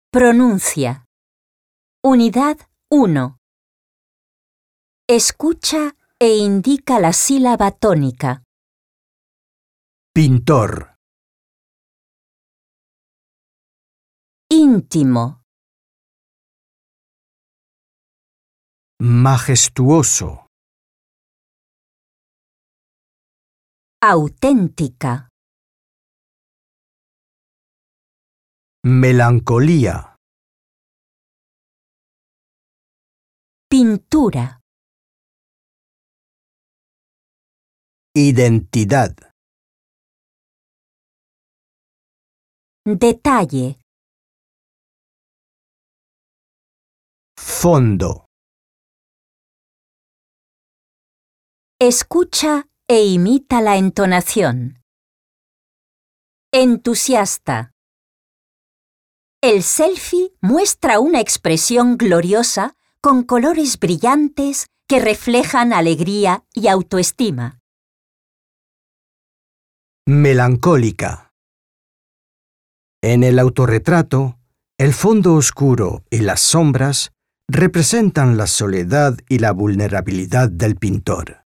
Pronuncia. Unidad 1. Escucha e indica la sílaba tónica. Pintor. Íntimo. Majestuoso. Auténtica. Melancolía. Pintura. Identidad. Detalle. Fondo. Escucha e imita la entonación. Entusiasta. El selfie muestra una expresión gloriosa con colores brillantes que reflejan alegría y autoestima. Melancólica. En el autorretrato, el fondo oscuro y las sombras representan la soledad y la vulnerabilidad del pintor.